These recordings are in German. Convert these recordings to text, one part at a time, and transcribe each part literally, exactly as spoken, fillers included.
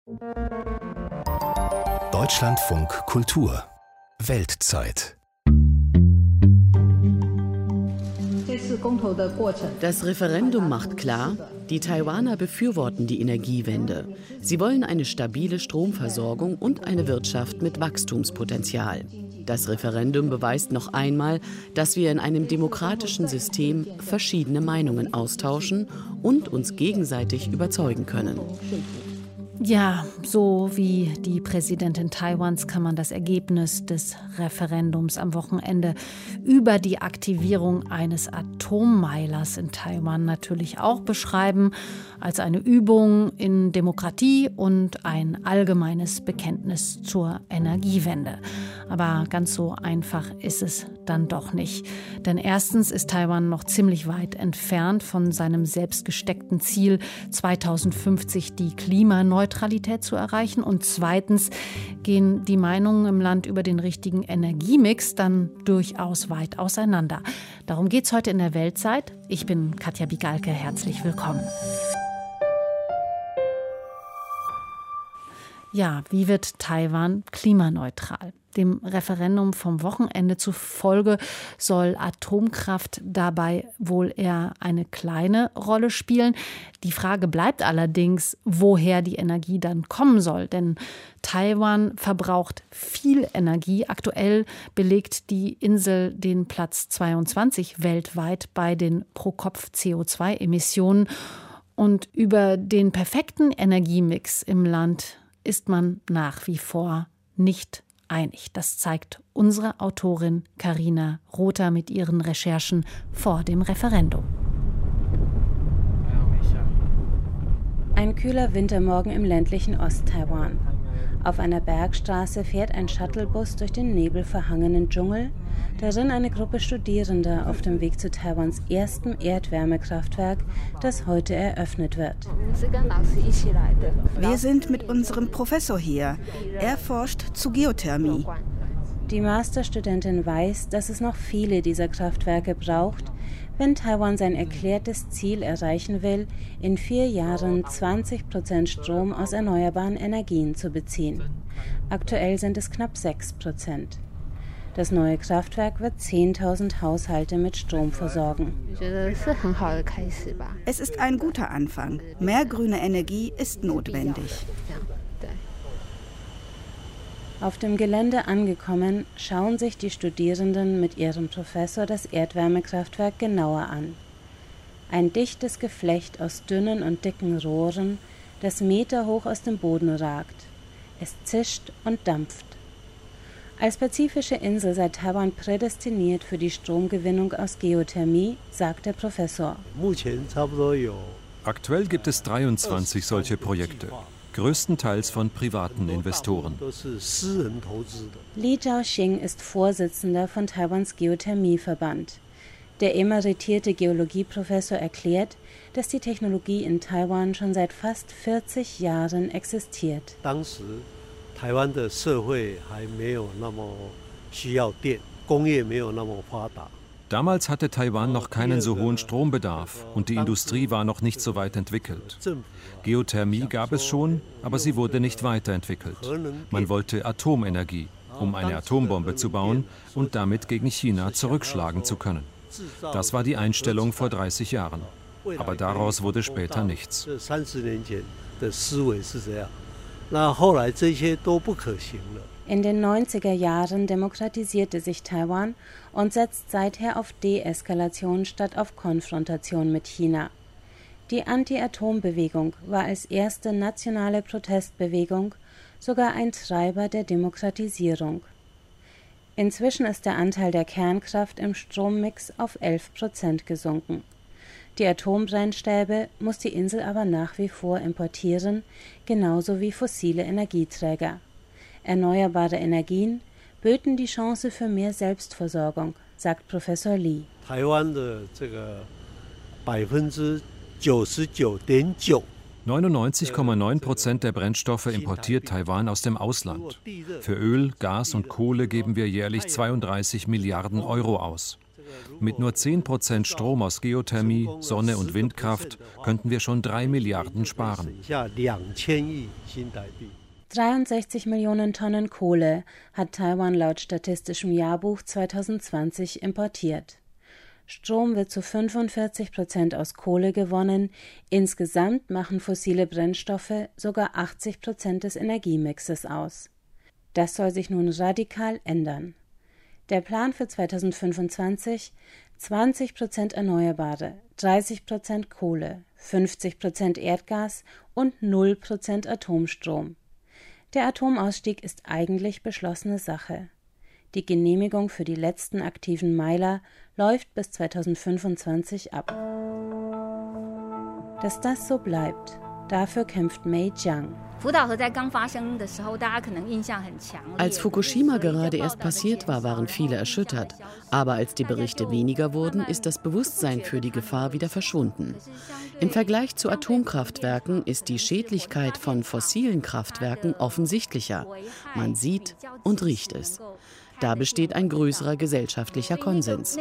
Deutschlandfunk Kultur Weltzeit. Das Referendum macht klar, die Taiwaner befürworten die Energiewende. Sie wollen eine stabile Stromversorgung und eine Wirtschaft mit Wachstumspotenzial. Das Referendum beweist noch einmal, dass wir in einem demokratischen System verschiedene Meinungen austauschen und uns gegenseitig überzeugen können. Ja, so wie die Präsidentin Taiwans kann man das Ergebnis des Referendums am Wochenende über die Aktivierung eines Atommeilers in Taiwan natürlich auch beschreiben, als eine Übung in Demokratie und ein allgemeines Bekenntnis zur Energiewende. Aber ganz so einfach ist es dann doch nicht. Denn erstens ist Taiwan noch ziemlich weit entfernt von seinem selbst gesteckten Ziel, zweitausendfünfzig die Klimaneutralität zu erreichen. Und zweitens gehen die Meinungen im Land über den richtigen Energiemix dann durchaus weit auseinander. Darum geht es heute in der Weltzeit. Ich bin Katja Bigalke, herzlich willkommen. Ja, wie wird Taiwan klimaneutral? Dem Referendum vom Wochenende zufolge soll Atomkraft dabei wohl eher eine kleine Rolle spielen. Die Frage bleibt allerdings, woher die Energie dann kommen soll. Denn Taiwan verbraucht viel Energie. Aktuell belegt die Insel den Platz zweiundzwanzig weltweit bei den Pro-Kopf-C O zwei Emissionen. Und über den perfekten Energiemix im Land ist man nach wie vor nicht einig. Das zeigt unsere Autorin Carina Rother mit ihren Recherchen vor dem Referendum. Ein kühler Wintermorgen im ländlichen Ost-Taiwan. Auf einer Bergstraße fährt ein Shuttlebus durch den nebelverhangenen Dschungel, darin eine Gruppe Studierender auf dem Weg zu Taiwans erstem Erdwärmekraftwerk, das heute eröffnet wird. Wir sind mit unserem Professor hier. Er forscht zu Geothermie. Die Masterstudentin weiß, dass es noch viele dieser Kraftwerke braucht, wenn Taiwan sein erklärtes Ziel erreichen will, in vier Jahren zwanzig Prozent Strom aus erneuerbaren Energien zu beziehen. Aktuell sind es knapp sechs Prozent. Das neue Kraftwerk wird zehntausend Haushalte mit Strom versorgen. Es ist ein guter Anfang. Mehr grüne Energie ist notwendig. Auf dem Gelände angekommen, schauen sich die Studierenden mit ihrem Professor das Erdwärmekraftwerk genauer an. Ein dichtes Geflecht aus dünnen und dicken Rohren, das meterhoch aus dem Boden ragt. Es zischt und dampft. Als pazifische Insel sei Taiwan prädestiniert für die Stromgewinnung aus Geothermie, sagt der Professor. Aktuell gibt es dreiundzwanzig solche Projekte, größtenteils von privaten Investoren. Li Zhaoxing ist Vorsitzender von Taiwans Geothermieverband. Der emeritierte Geologieprofessor erklärt, dass die Technologie in Taiwan schon seit fast vierzig Jahren existiert. Damals hatte Taiwan noch keinen so hohen Strombedarf und die Industrie war noch nicht so weit entwickelt. Geothermie gab es schon, aber sie wurde nicht weiterentwickelt. Man wollte Atomenergie, um eine Atombombe zu bauen und damit gegen China zurückschlagen zu können. Das war die Einstellung vor dreißig Jahren. Aber daraus wurde später nichts. In den neunziger Jahren demokratisierte sich Taiwan und setzt seither auf Deeskalation statt auf Konfrontation mit China. Die Anti-Atom-Bewegung war als erste nationale Protestbewegung sogar ein Treiber der Demokratisierung. Inzwischen ist der Anteil der Kernkraft im Strommix auf elf Prozent gesunken. Die Atombrennstäbe muss die Insel aber nach wie vor importieren, genauso wie fossile Energieträger. Erneuerbare Energien böten die Chance für mehr Selbstversorgung, sagt Professor Li. neunundneunzig Komma neun Prozent der Brennstoffe importiert Taiwan aus dem Ausland. Für Öl, Gas und Kohle geben wir jährlich zweiunddreißig Milliarden Euro aus. Mit nur zehn Prozent Strom aus Geothermie, Sonne und Windkraft könnten wir schon drei Milliarden sparen. dreiundsechzig Millionen Tonnen Kohle hat Taiwan laut Statistischem Jahrbuch zwanzig zwanzig importiert. Strom wird zu fünfundvierzig Prozent aus Kohle gewonnen. Insgesamt machen fossile Brennstoffe sogar achtzig Prozent des Energiemixes aus. Das soll sich nun radikal ändern. Der Plan für zweitausendfünfundzwanzig: zwanzig Prozent Erneuerbare, dreißig Prozent Kohle, fünfzig Prozent Erdgas und null Prozent Atomstrom. Der Atomausstieg ist eigentlich beschlossene Sache. Die Genehmigung für die letzten aktiven Meiler läuft bis zweitausendfünfundzwanzig ab. Dass das so bleibt, dafür kämpft Mei Jiang. Als Fukushima gerade erst passiert war, waren viele erschüttert. Aber als die Berichte weniger wurden, ist das Bewusstsein für die Gefahr wieder verschwunden. Im Vergleich zu Atomkraftwerken ist die Schädlichkeit von fossilen Kraftwerken offensichtlicher. Man sieht und riecht es. Da besteht ein größerer gesellschaftlicher Konsens.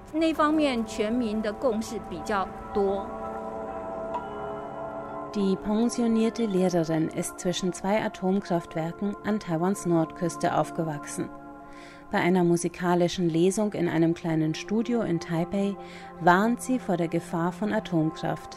Die pensionierte Lehrerin ist zwischen zwei Atomkraftwerken an Taiwans Nordküste aufgewachsen. Bei einer musikalischen Lesung in einem kleinen Studio in Taipei warnt sie vor der Gefahr von Atomkraft.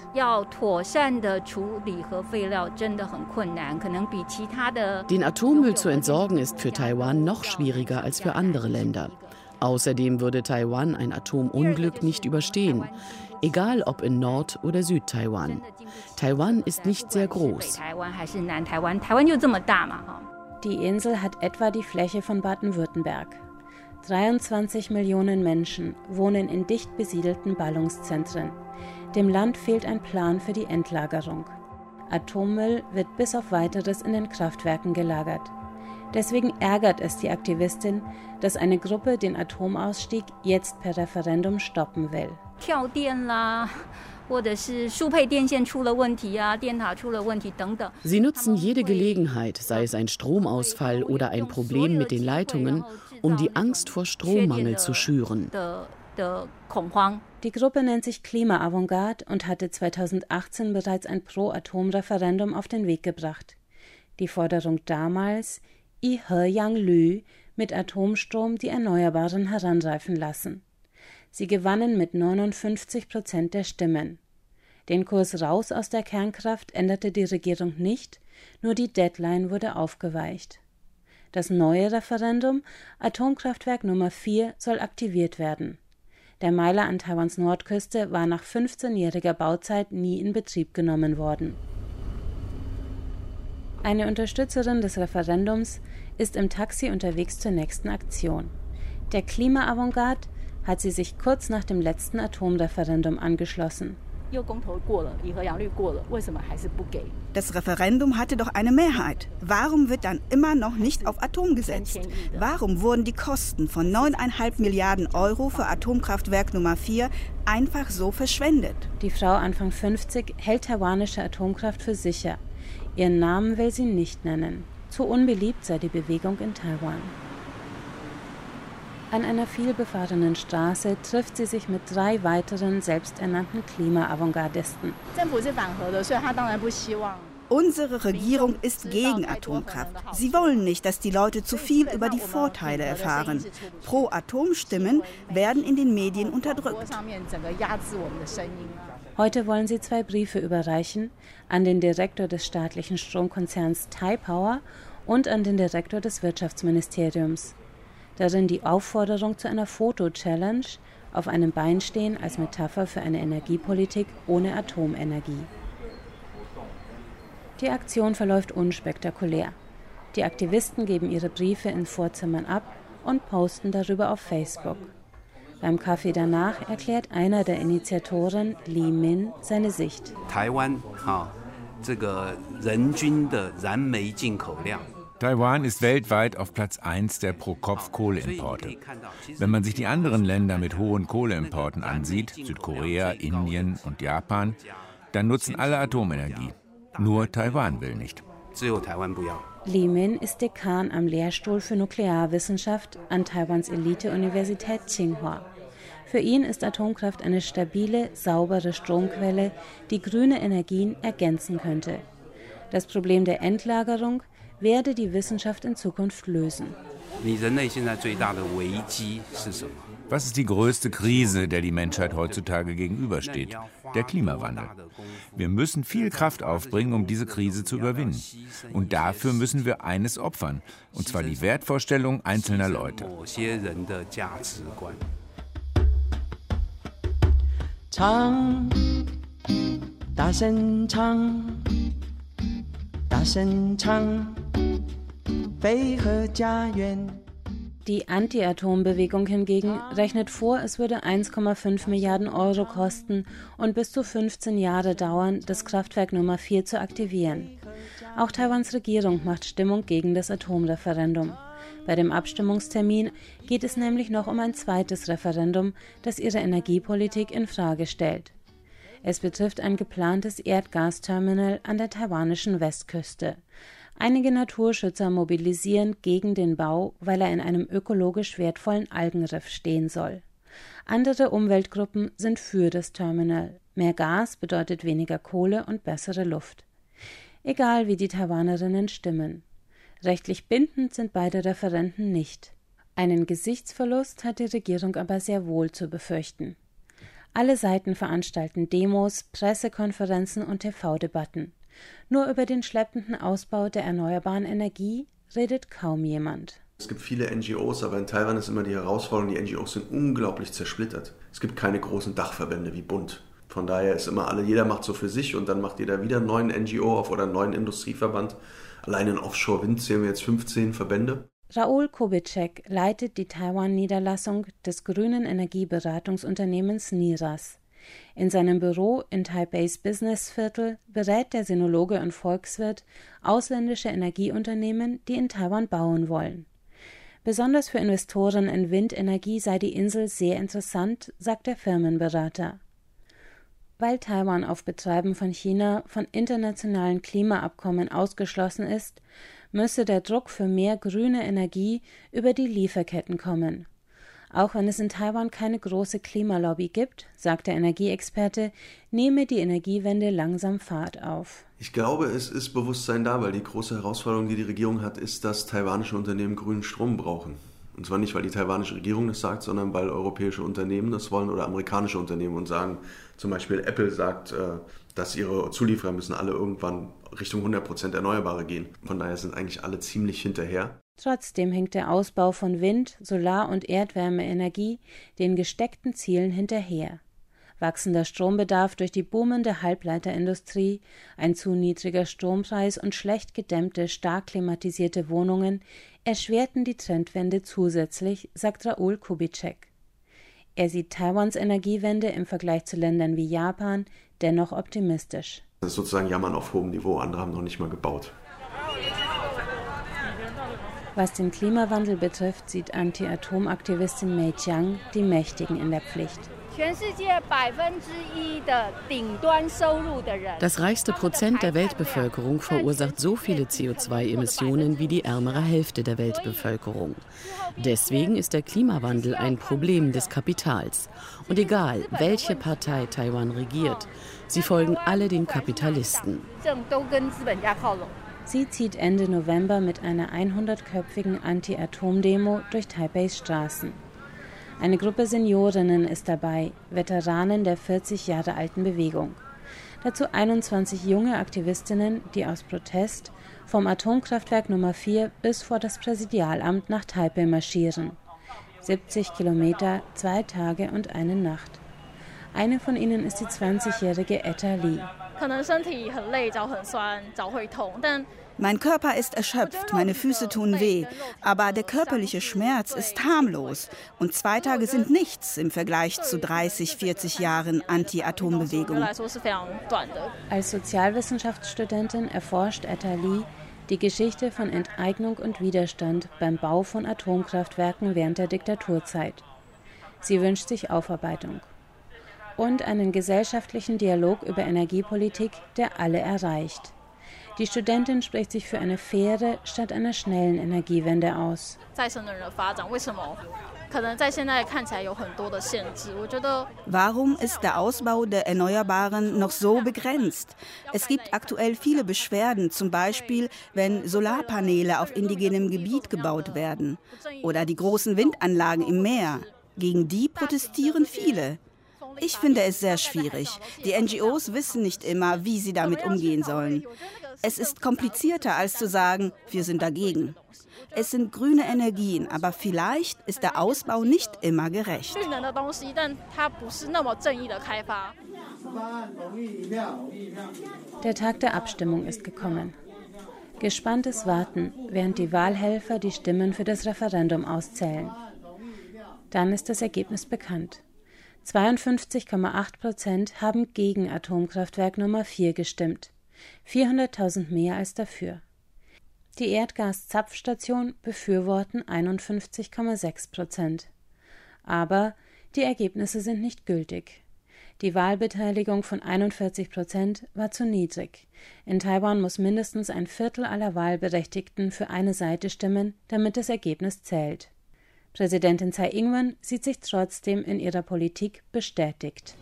Den Atommüll zu entsorgen ist für Taiwan noch schwieriger als für andere Länder. Außerdem würde Taiwan ein Atomunglück nicht überstehen, egal ob in Nord- oder Südtaiwan. Taiwan ist nicht sehr groß. Die Insel hat etwa die Fläche von Baden-Württemberg. dreiundzwanzig Millionen Menschen wohnen in dicht besiedelten Ballungszentren. Dem Land fehlt ein Plan für die Endlagerung. Atommüll wird bis auf Weiteres in den Kraftwerken gelagert. Deswegen ärgert es die Aktivistin, dass eine Gruppe den Atomausstieg jetzt per Referendum stoppen will. Sie nutzen jede Gelegenheit, sei es ein Stromausfall oder ein Problem mit den Leitungen, um die Angst vor Strommangel zu schüren. Die Gruppe nennt sich Klima-Avantgarde und hatte zweitausendachtzehn bereits ein Pro-Atom-Referendum auf den Weg gebracht. Die Forderung damals: I He Yang Lü, mit Atomstrom die Erneuerbaren heranreifen lassen. Sie gewannen mit neunundfünfzig Prozent der Stimmen. Den Kurs raus aus der Kernkraft änderte die Regierung nicht, nur die Deadline wurde aufgeweicht. Das neue Referendum, Atomkraftwerk Nummer vier, soll aktiviert werden. Der Meiler an Taiwans Nordküste war nach fünfzehnjähriger Bauzeit nie in Betrieb genommen worden. Eine Unterstützerin des Referendums ist im Taxi unterwegs zur nächsten Aktion. Der Klima-Avantgarde hat sie sich kurz nach dem letzten Atomreferendum angeschlossen. Das Referendum hatte doch eine Mehrheit. Warum wird dann immer noch nicht auf Atom gesetzt? Warum wurden die Kosten von neuneinhalb Milliarden Euro für Atomkraftwerk Nummer vier einfach so verschwendet? Die Frau Anfang fünfzig hält taiwanische Atomkraft für sicher. Ihren Namen will sie nicht nennen. Zu unbeliebt sei die Bewegung in Taiwan. An einer vielbefahrenen Straße trifft sie sich mit drei weiteren selbsternannten Klima-Avantgardisten. Unsere Regierung ist gegen Atomkraft. Sie wollen nicht, dass die Leute zu viel über die Vorteile erfahren. Pro-Atom-Stimmen werden in den Medien unterdrückt. Heute wollen sie zwei Briefe überreichen, an den Direktor des staatlichen Stromkonzerns Taipower und an den Direktor des Wirtschaftsministeriums. Darin die Aufforderung zu einer Foto-Challenge, auf einem Bein stehen als Metapher für eine Energiepolitik ohne Atomenergie. Die Aktion verläuft unspektakulär. Die Aktivisten geben ihre Briefe in Vorzimmern ab und posten darüber auf Facebook. Beim Kaffee danach erklärt einer der Initiatoren, Li Min, seine Sicht. Taiwan, Taiwan ist weltweit auf Platz eins der Pro-Kopf-Kohleimporte. Wenn man sich die anderen Länder mit hohen Kohleimporten ansieht, Südkorea, Indien und Japan, dann nutzen alle Atomenergie. Nur Taiwan will nicht. Li Min ist Dekan am Lehrstuhl für Nuklearwissenschaft an Taiwans Elite-Universität Tsinghua. Für ihn ist Atomkraft eine stabile, saubere Stromquelle, die grüne Energien ergänzen könnte. Das Problem der Endlagerung werde die Wissenschaft in Zukunft lösen. Was ist die größte Krise, der die Menschheit heutzutage gegenübersteht? Der Klimawandel. Wir müssen viel Kraft aufbringen, um diese Krise zu überwinden. Und dafür müssen wir eines opfern, und zwar die Wertvorstellung einzelner Leute. Chang, Dasen Chang, Dasen Chang, Fei He Jia Yuan. Die Anti-Atom-Bewegung hingegen rechnet vor, es würde eins Komma fünf Milliarden Euro kosten und bis zu fünfzehn Jahre dauern, das Kraftwerk Nummer vier zu aktivieren. Auch Taiwans Regierung macht Stimmung gegen das Atomreferendum. Bei dem Abstimmungstermin geht es nämlich noch um ein zweites Referendum, das ihre Energiepolitik in Frage stellt. Es betrifft ein geplantes Erdgasterminal an der taiwanischen Westküste. Einige Naturschützer mobilisieren gegen den Bau, weil er in einem ökologisch wertvollen Algenriff stehen soll. Andere Umweltgruppen sind für das Terminal. Mehr Gas bedeutet weniger Kohle und bessere Luft. Egal wie die Taiwanerinnen stimmen. Rechtlich bindend sind beide Referenden nicht. Einen Gesichtsverlust hat die Regierung aber sehr wohl zu befürchten. Alle Seiten veranstalten Demos, Pressekonferenzen und T V-Debatten. Nur über den schleppenden Ausbau der erneuerbaren Energie redet kaum jemand. Es gibt viele N G Os, aber in Taiwan ist immer die Herausforderung, die N G Os sind unglaublich zersplittert. Es gibt keine großen Dachverbände wie Bund. Von daher ist immer alle, jeder macht so für sich und dann macht jeder wieder einen neuen N G O auf oder einen neuen Industrieverband. Allein in Offshore-Wind sehen wir jetzt fünfzehn Verbände. Raoul Kubitschek leitet die Taiwan-Niederlassung des grünen Energieberatungsunternehmens Niras. In seinem Büro in Taipeis Businessviertel berät der Sinologe und Volkswirt ausländische Energieunternehmen, die in Taiwan bauen wollen. Besonders für Investoren in Windenergie sei die Insel sehr interessant, sagt der Firmenberater. Weil Taiwan auf Betreiben von China von internationalen Klimaabkommen ausgeschlossen ist, müsse der Druck für mehr grüne Energie über die Lieferketten kommen. Auch wenn es in Taiwan keine große Klimalobby gibt, sagt der Energieexperte, nehme die Energiewende langsam Fahrt auf. Ich glaube, es ist Bewusstsein da, weil die große Herausforderung, die die Regierung hat, ist, dass taiwanische Unternehmen grünen Strom brauchen. Und zwar nicht, weil die taiwanische Regierung das sagt, sondern weil europäische Unternehmen das wollen oder amerikanische Unternehmen und sagen, zum Beispiel Apple sagt, dass ihre Zulieferer müssen alle irgendwann Richtung hundert Prozent Erneuerbare gehen. Von daher sind eigentlich alle ziemlich hinterher. Trotzdem hinkt der Ausbau von Wind-, Solar- und Erdwärmeenergie den gesteckten Zielen hinterher. Wachsender Strombedarf durch die boomende Halbleiterindustrie, ein zu niedriger Strompreis und schlecht gedämmte, stark klimatisierte Wohnungen erschwerten die Trendwende zusätzlich, sagt Raoul Kubitschek. Er sieht Taiwans Energiewende im Vergleich zu Ländern wie Japan dennoch optimistisch. Das ist sozusagen Jammern auf hohem Niveau, andere haben noch nicht mal gebaut. Was den Klimawandel betrifft, sieht Anti-Atom-Aktivistin Mei Jiang die Mächtigen in der Pflicht. Das reichste Prozent der Weltbevölkerung verursacht so viele C O zwei Emissionen wie die ärmere Hälfte der Weltbevölkerung. Deswegen ist der Klimawandel ein Problem des Kapitals. Und egal, welche Partei Taiwan regiert, sie folgen alle den Kapitalisten. Sie zieht Ende November mit einer hundertköpfigen Anti-Atom-Demo durch Taipeis Straßen. Eine Gruppe Seniorinnen ist dabei, Veteranen der vierzig Jahre alten Bewegung. Dazu einundzwanzig junge Aktivistinnen, die aus Protest vom Atomkraftwerk Nummer vier bis vor das Präsidialamt nach Taipei marschieren. siebzig Kilometer, zwei Tage und eine Nacht. Eine von ihnen ist die zwanzigjährige Etta Lee. Mein Körper ist erschöpft, meine Füße tun weh, aber der körperliche Schmerz ist harmlos und zwei Tage sind nichts im Vergleich zu dreißig, vierzig Jahren Anti-Atom-Bewegung. Als Sozialwissenschaftsstudentin erforscht Etta Lee die Geschichte von Enteignung und Widerstand beim Bau von Atomkraftwerken während der Diktaturzeit. Sie wünscht sich Aufarbeitung und einen gesellschaftlichen Dialog über Energiepolitik, der alle erreicht. Die Studentin spricht sich für eine faire statt einer schnellen Energiewende aus. Warum ist der Ausbau der Erneuerbaren noch so begrenzt? Es gibt aktuell viele Beschwerden, zum Beispiel, wenn Solarpaneele auf indigenem Gebiet gebaut werden oder die großen Windanlagen im Meer. Gegen die protestieren viele. Ich finde es sehr schwierig. Die N G Os wissen nicht immer, wie sie damit umgehen sollen. Es ist komplizierter, als zu sagen, wir sind dagegen. Es sind grüne Energien, aber vielleicht ist der Ausbau nicht immer gerecht. Der Tag der Abstimmung ist gekommen. Gespanntes Warten, während die Wahlhelfer die Stimmen für das Referendum auszählen. Dann ist das Ergebnis bekannt. zweiundfünfzig Komma acht Prozent haben gegen Atomkraftwerk Nummer vier gestimmt, vierhunderttausend mehr als dafür. Die Erdgas-Zapfstation befürworten einundfünfzig Komma sechs Prozent. Aber die Ergebnisse sind nicht gültig. Die Wahlbeteiligung von einundvierzig Prozent war zu niedrig. In Taiwan muss mindestens ein Viertel aller Wahlberechtigten für eine Seite stimmen, damit das Ergebnis zählt. Präsidentin Tsai Ing-wen sieht sich trotzdem in ihrer Politik bestätigt.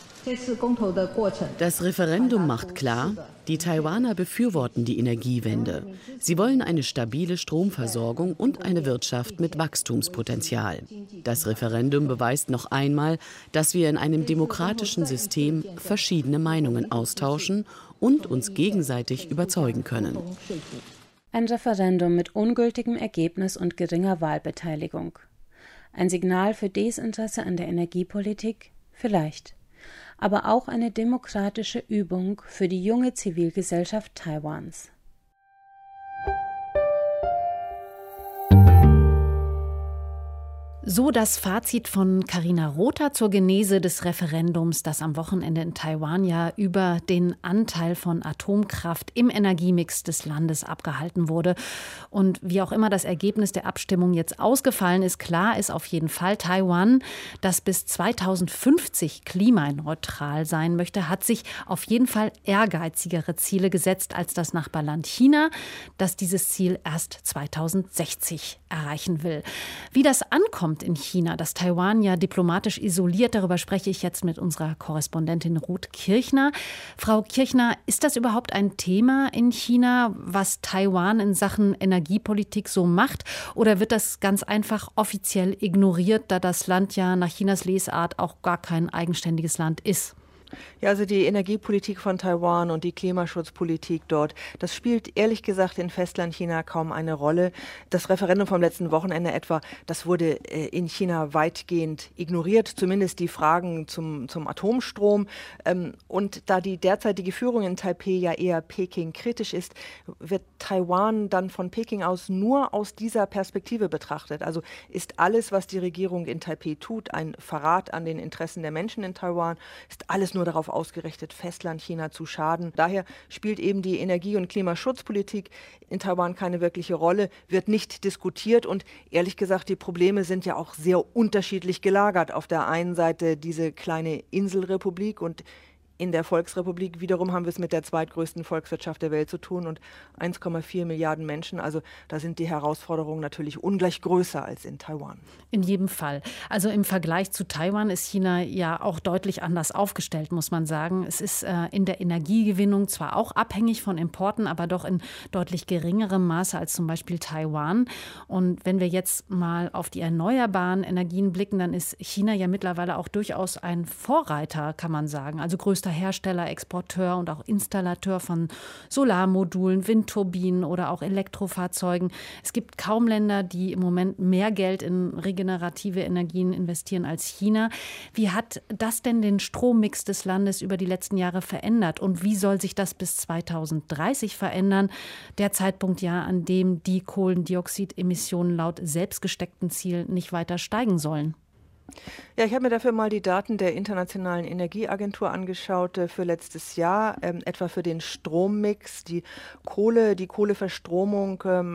Das Referendum macht klar, die Taiwaner befürworten die Energiewende. Sie wollen eine stabile Stromversorgung und eine Wirtschaft mit Wachstumspotenzial. Das Referendum beweist noch einmal, dass wir in einem demokratischen System verschiedene Meinungen austauschen und uns gegenseitig überzeugen können. Ein Referendum mit ungültigem Ergebnis und geringer Wahlbeteiligung. Ein Signal für Desinteresse an der Energiepolitik? Vielleicht. Aber auch eine demokratische Übung für die junge Zivilgesellschaft Taiwans. So das Fazit von Carina Rother zur Genese des Referendums, das am Wochenende in Taiwan ja über den Anteil von Atomkraft im Energiemix des Landes abgehalten wurde. Und wie auch immer das Ergebnis der Abstimmung jetzt ausgefallen ist, klar ist auf jeden Fall, Taiwan, das bis zweitausendfünfzig klimaneutral sein möchte, hat sich auf jeden Fall ehrgeizigere Ziele gesetzt als das Nachbarland China, das dieses Ziel erst zweitausendsechzig erreichen will. Wie das ankommt in China, das Taiwan ja diplomatisch isoliert, darüber spreche ich jetzt mit unserer Korrespondentin Ruth Kirchner. Frau Kirchner, ist das überhaupt ein Thema in China, was Taiwan in Sachen Energiepolitik so macht? Oder wird das ganz einfach offiziell ignoriert, da das Land ja nach Chinas Lesart auch gar kein eigenständiges Land ist? Ja, also die Energiepolitik von Taiwan und die Klimaschutzpolitik dort, das spielt ehrlich gesagt in Festlandchina kaum eine Rolle. Das Referendum vom letzten Wochenende etwa, das wurde in China weitgehend ignoriert, zumindest die Fragen zum, zum Atomstrom. Und da die derzeitige Führung in Taipeh ja eher Peking kritisch ist, wird Taiwan dann von Peking aus nur aus dieser Perspektive betrachtet. Also ist alles, was die Regierung in Taipeh tut, ein Verrat an den Interessen der Menschen in Taiwan, ist alles nur darauf ausgerichtet, Festlandchina zu schaden. Daher spielt eben die Energie- und Klimaschutzpolitik in Taiwan keine wirkliche Rolle, wird nicht diskutiert und ehrlich gesagt, die Probleme sind ja auch sehr unterschiedlich gelagert. Auf der einen Seite diese kleine Inselrepublik und in der Volksrepublik wiederum haben wir es mit der zweitgrößten Volkswirtschaft der Welt zu tun und eins Komma vier Milliarden Menschen. Also da sind die Herausforderungen natürlich ungleich größer als in Taiwan. In jedem Fall. Also im Vergleich zu Taiwan ist China ja auch deutlich anders aufgestellt, muss man sagen. Es ist äh, in der Energiegewinnung zwar auch abhängig von Importen, aber doch in deutlich geringerem Maße als zum Beispiel Taiwan. Und wenn wir jetzt mal auf die erneuerbaren Energien blicken, dann ist China ja mittlerweile auch durchaus ein Vorreiter, kann man sagen. Also größter Hersteller, Exporteur und auch Installateur von Solarmodulen, Windturbinen oder auch Elektrofahrzeugen. Es gibt kaum Länder, die im Moment mehr Geld in regenerative Energien investieren als China. Wie hat das denn den Strommix des Landes über die letzten Jahre verändert? Und wie soll sich das bis zweitausenddreißig verändern? Der Zeitpunkt ja, an dem die Kohlendioxidemissionen laut selbstgesteckten Ziel nicht weiter steigen sollen. Ja, ich habe mir dafür mal die Daten der Internationalen Energieagentur angeschaut äh, für letztes Jahr, ähm, etwa für den Strommix. Die Kohle, die Kohleverstromung äh, macht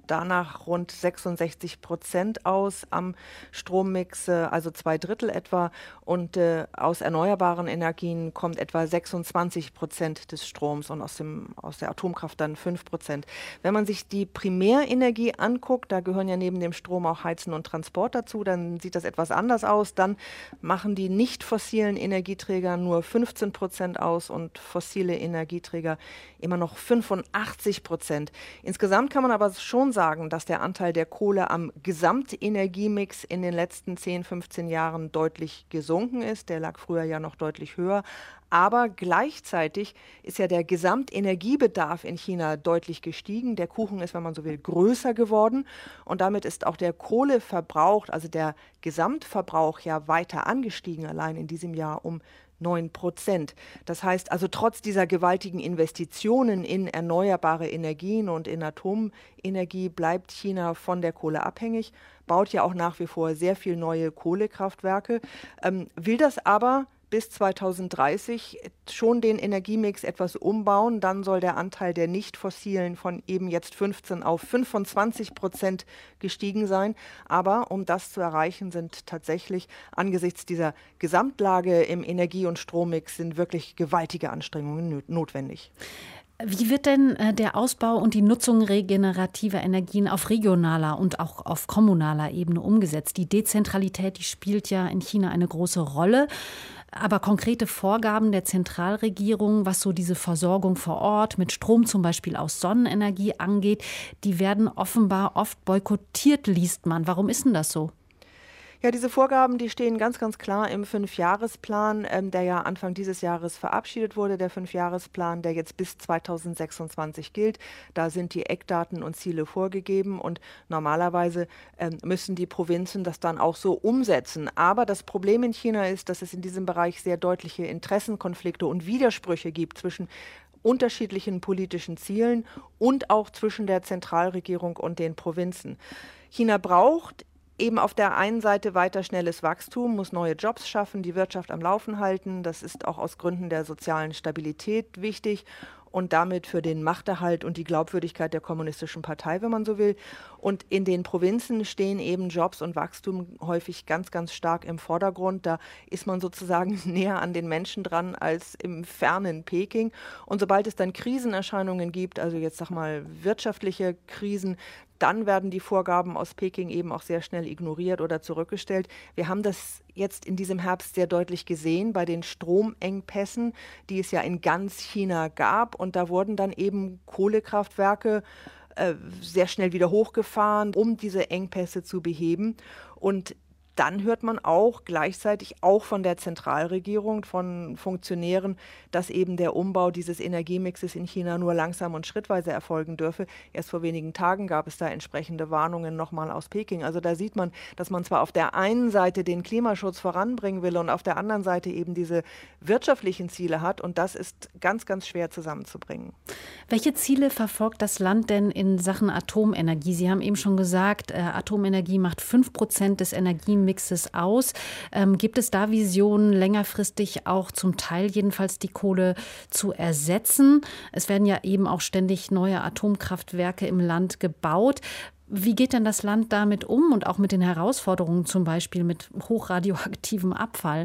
danach rund sechsundsechzig Prozent aus am Strommix, also zwei Drittel etwa. Und äh, aus erneuerbaren Energien kommt etwa sechsundzwanzig Prozent des Stroms und aus, dem, aus der Atomkraft dann fünf Prozent. Wenn man sich die Primärenergie anguckt, da gehören ja neben dem Strom auch Heizen und Transport dazu, dann sieht das etwas anders aus. Dann machen die nicht fossilen Energieträger nur fünfzehn Prozent aus und fossile Energieträger immer noch fünfundachtzig Prozent. Insgesamt kann man aber schon sagen, dass der Anteil der Kohle am Gesamtenergiemix in den letzten zehn, fünfzehn Jahren deutlich gesunken ist. Der lag früher ja noch deutlich höher. Aber gleichzeitig ist ja der Gesamtenergiebedarf in China deutlich gestiegen. Der Kuchen ist, wenn man so will, größer geworden. Und damit ist auch der Kohleverbrauch, also der Gesamtverbrauch, ja weiter angestiegen, allein in diesem Jahr um neun Prozent. Das heißt also, trotz dieser gewaltigen Investitionen in erneuerbare Energien und in Atomenergie bleibt China von der Kohle abhängig, baut ja auch nach wie vor sehr viel neue Kohlekraftwerke, ähm, will das aber bis zweitausenddreißig schon den Energiemix etwas umbauen. Dann soll der Anteil der Nicht-Fossilen von eben jetzt fünfzehn auf fünfundzwanzig Prozent gestiegen sein. Aber um das zu erreichen, sind tatsächlich angesichts dieser Gesamtlage im Energie- und Strommix sind wirklich gewaltige Anstrengungen notwendig. Wie wird denn der Ausbau und die Nutzung regenerativer Energien auf regionaler und auch auf kommunaler Ebene umgesetzt? Die Dezentralität, die spielt ja in China eine große Rolle. Aber konkrete Vorgaben der Zentralregierung, was so diese Versorgung vor Ort mit Strom zum Beispiel aus Sonnenenergie angeht, die werden offenbar oft boykottiert, liest man. Warum ist denn das so? Ja, diese Vorgaben, die stehen ganz, ganz klar im Fünfjahresplan, ähm, der ja Anfang dieses Jahres verabschiedet wurde, der Fünfjahresplan, der jetzt bis zweitausendsechsundzwanzig gilt. Da sind die Eckdaten und Ziele vorgegeben und normalerweise ähm, müssen die Provinzen das dann auch so umsetzen. Aber das Problem in China ist, dass es in diesem Bereich sehr deutliche Interessenkonflikte und Widersprüche gibt zwischen unterschiedlichen politischen Zielen und auch zwischen der Zentralregierung und den Provinzen. China braucht eben auf der einen Seite weiter schnelles Wachstum, muss neue Jobs schaffen, die Wirtschaft am Laufen halten. Das ist auch aus Gründen der sozialen Stabilität wichtig und damit für den Machterhalt und die Glaubwürdigkeit der kommunistischen Partei, wenn man so will. Und in den Provinzen stehen eben Jobs und Wachstum häufig ganz, ganz stark im Vordergrund. Da ist man sozusagen näher an den Menschen dran als im fernen Peking. Und sobald es dann Krisenerscheinungen gibt, also jetzt sag mal wirtschaftliche Krisen, dann werden die Vorgaben aus Peking eben auch sehr schnell ignoriert oder zurückgestellt. Wir haben das jetzt in diesem Herbst sehr deutlich gesehen bei den Stromengpässen, die es ja in ganz China gab. Und da wurden dann eben Kohlekraftwerke äh, sehr schnell wieder hochgefahren, um diese Engpässe zu beheben. Und dann hört man auch gleichzeitig auch von der Zentralregierung, von Funktionären, dass eben der Umbau dieses Energiemixes in China nur langsam und schrittweise erfolgen dürfe. Erst vor wenigen Tagen gab es da entsprechende Warnungen nochmal aus Peking. Also da sieht man, dass man zwar auf der einen Seite den Klimaschutz voranbringen will und auf der anderen Seite eben diese wirtschaftlichen Ziele hat. Und das ist ganz, ganz schwer zusammenzubringen. Welche Ziele verfolgt das Land denn in Sachen Atomenergie? Sie haben eben schon gesagt, äh, Atomenergie macht fünf Prozent des Energiemixes Mixes aus. Ähm, gibt es da Visionen, längerfristig auch zum Teil jedenfalls die Kohle zu ersetzen? Es werden ja eben auch ständig neue Atomkraftwerke im Land gebaut. Wie geht denn das Land damit um und auch mit den Herausforderungen, zum Beispiel mit hochradioaktivem Abfall?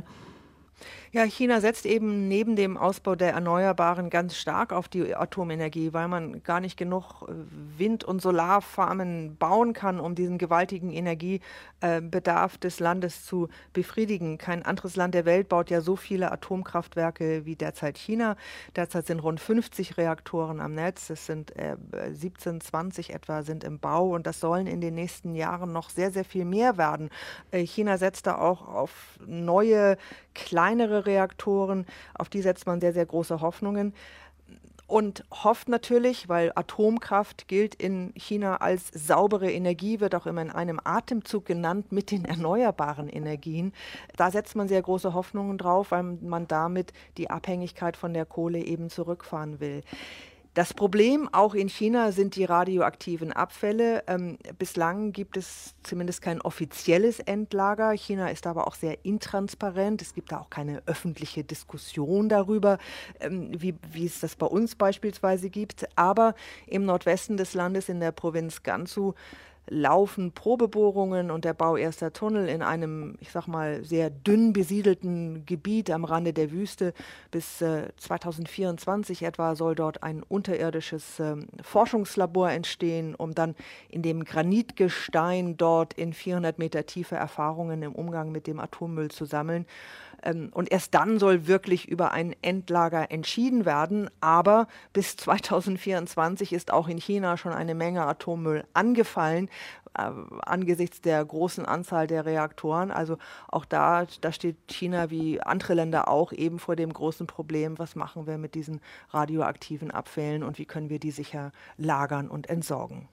Ja, China setzt eben neben dem Ausbau der Erneuerbaren ganz stark auf die Atomenergie, weil man gar nicht genug Wind- und Solarfarmen bauen kann, um diesen gewaltigen Energiebedarf des Landes zu befriedigen. Kein anderes Land der Welt baut ja so viele Atomkraftwerke wie derzeit China. Derzeit sind rund fünfzig Reaktoren am Netz. Es sind äh, siebzehn, zwanzig etwa sind im Bau und das sollen in den nächsten Jahren noch sehr, sehr viel mehr werden. Äh, China setzt da auch auf neue, kleinere Reaktoren, auf die setzt man sehr, sehr große Hoffnungen und hofft natürlich, weil Atomkraft gilt in China als saubere Energie, wird auch immer in einem Atemzug genannt mit den erneuerbaren Energien. Da setzt man sehr große Hoffnungen drauf, weil man damit die Abhängigkeit von der Kohle eben zurückfahren will. Das Problem auch in China sind die radioaktiven Abfälle. Ähm, bislang gibt es zumindest kein offizielles Endlager. China ist aber auch sehr intransparent. Es gibt da auch keine öffentliche Diskussion darüber, ähm, wie, wie es das bei uns beispielsweise gibt. Aber im Nordwesten des Landes, in der Provinz Gansu, laufen Probebohrungen und der Bau erster Tunnel in einem, ich sag mal, sehr dünn besiedelten Gebiet am Rande der Wüste. Bis äh, zweitausendvierundzwanzig etwa soll dort ein unterirdisches äh, Forschungslabor entstehen, um dann in dem Granitgestein dort in vierhundert Meter Tiefe Erfahrungen im Umgang mit dem Atommüll zu sammeln. Ähm, und erst dann soll wirklich über ein Endlager entschieden werden. Aber bis zweitausendvierundzwanzig ist auch in China schon eine Menge Atommüll angefallen, äh, angesichts der großen Anzahl der Reaktoren. Also auch da, da steht China wie andere Länder auch eben vor dem großen Problem, was machen wir mit diesen radioaktiven Abfällen und wie können wir die sicher lagern und entsorgen.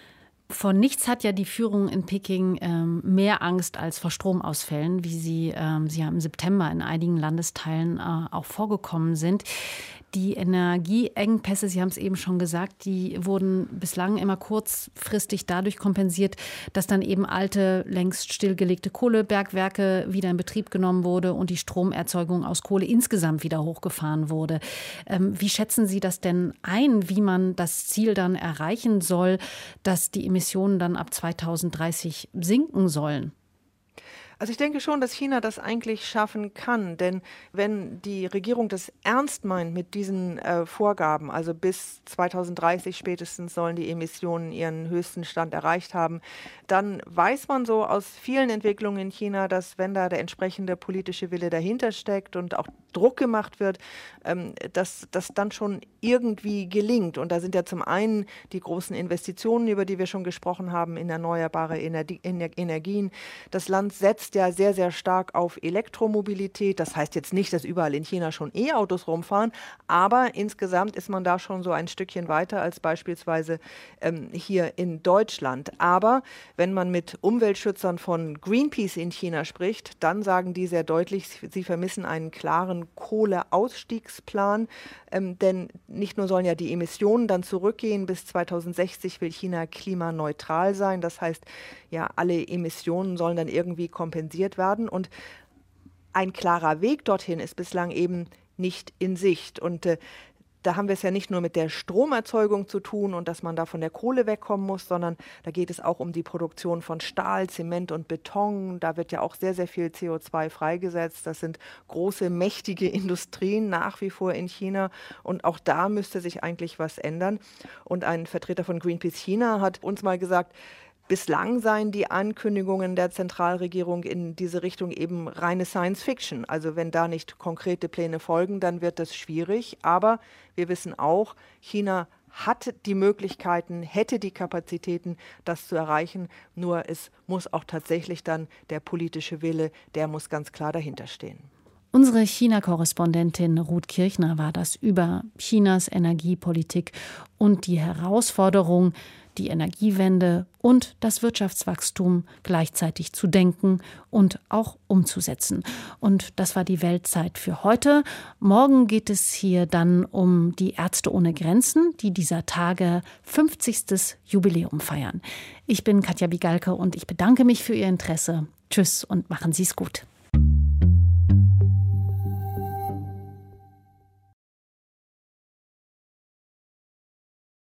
Vor nichts hat ja die Führung in Peking ähm, mehr Angst als vor Stromausfällen, wie sie, ähm, sie ja im September in einigen Landesteilen äh, auch vorgekommen sind. Die Energieengpässe, Sie haben es eben schon gesagt, die wurden bislang immer kurzfristig dadurch kompensiert, dass dann eben alte, längst stillgelegte Kohlebergwerke wieder in Betrieb genommen wurde und die Stromerzeugung aus Kohle insgesamt wieder hochgefahren wurde. Ähm, wie schätzen Sie das denn ein, wie man das Ziel dann erreichen soll, dass die Emissionen dann ab zweitausenddreißig sinken sollen? Also ich denke schon, dass China das eigentlich schaffen kann, denn wenn die Regierung das ernst meint mit diesen äh, Vorgaben, also bis zweitausenddreißig spätestens sollen die Emissionen ihren höchsten Stand erreicht haben, dann weiß man so aus vielen Entwicklungen in China, dass wenn da der entsprechende politische Wille dahinter steckt und auch Druck gemacht wird, ähm, dass das dann schon irgendwie gelingt. Und da sind ja zum einen die großen Investitionen, über die wir schon gesprochen haben, in erneuerbare Energie, Energien. Das Land setzt ja sehr, sehr stark auf Elektromobilität. Das heißt jetzt nicht, dass überall in China schon E-Autos rumfahren, aber insgesamt ist man da schon so ein Stückchen weiter als beispielsweise ähm, hier in Deutschland. Aber wenn man mit Umweltschützern von Greenpeace in China spricht, dann sagen die sehr deutlich, sie vermissen einen klaren Kohleausstiegsplan, ähm, denn nicht nur sollen ja die Emissionen dann zurückgehen, bis zweitausendsechzig will China klimaneutral sein. Das heißt, ja, alle Emissionen sollen dann irgendwie kompensiert werden und ein klarer Weg dorthin ist bislang eben nicht in Sicht. Und äh, da haben wir es ja nicht nur mit der Stromerzeugung zu tun und dass man da von der Kohle wegkommen muss, sondern da geht es auch um die Produktion von Stahl, Zement und Beton. Da wird ja auch sehr, sehr viel C O zwei freigesetzt. Das sind große, mächtige Industrien nach wie vor in China. Und auch da müsste sich eigentlich was ändern. Und ein Vertreter von Greenpeace China hat uns mal gesagt, bislang seien die Ankündigungen der Zentralregierung in diese Richtung eben reine Science-Fiction. Also wenn da nicht konkrete Pläne folgen, dann wird das schwierig. Aber wir wissen auch, China hat die Möglichkeiten, hätte die Kapazitäten, das zu erreichen. Nur es muss auch tatsächlich dann der politische Wille, der muss ganz klar dahinter stehen. Unsere China-Korrespondentin Ruth Kirchner war das über Chinas Energiepolitik und die Herausforderung, die Energiewende und das Wirtschaftswachstum gleichzeitig zu denken und auch umzusetzen. Und das war die Weltzeit für heute. Morgen geht es hier dann um die Ärzte ohne Grenzen, die dieser Tage fünfzigstes Jubiläum feiern. Ich bin Katja Bigalke und ich bedanke mich für Ihr Interesse. Tschüss und machen Sie es gut.